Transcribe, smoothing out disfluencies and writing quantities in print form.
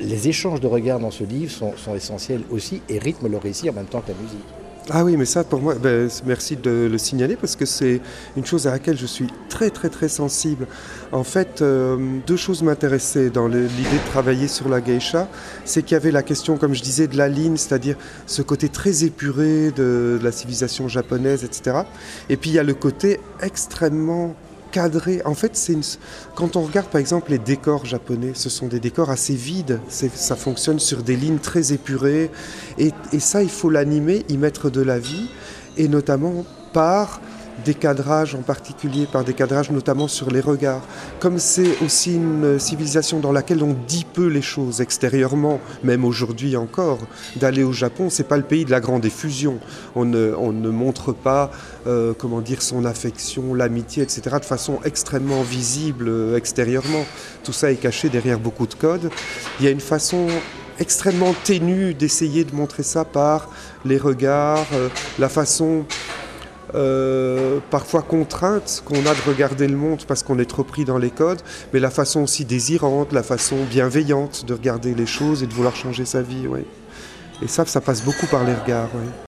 les échanges de regards dans ce livre sont essentiels aussi et rythment le récit en même temps que la musique. Ah oui, mais ça pour moi, merci de le signaler parce que c'est une chose à laquelle je suis très très très sensible. En fait, deux choses m'intéressaient dans l'idée de travailler sur la geisha. C'est qu'il y avait la question, comme je disais, de la ligne, c'est-à-dire ce côté très épuré de la civilisation japonaise, etc. Et puis il y a le côté extrêmement cadré. En fait, quand on regarde par exemple les décors japonais, ce sont des décors assez vides. Ça fonctionne sur des lignes très épurées. Et ça, il faut l'animer, y mettre de la vie, et notamment par des cadrages en particulier, par des cadrages notamment sur les regards. Comme c'est aussi une civilisation dans laquelle on dit peu les choses extérieurement, même aujourd'hui encore, d'aller au Japon, c'est pas le pays de la grande effusion. On ne montre pas, son affection, l'amitié, etc. de façon extrêmement visible extérieurement. Tout ça est caché derrière beaucoup de codes. Il y a une façon extrêmement ténue d'essayer de montrer ça par les regards, la façon parfois contrainte qu'on a de regarder le monde parce qu'on est trop pris dans les codes, mais la façon aussi désirante, la façon bienveillante de regarder les choses et de vouloir changer sa vie. Ouais. Et ça passe beaucoup par les regards. Ouais.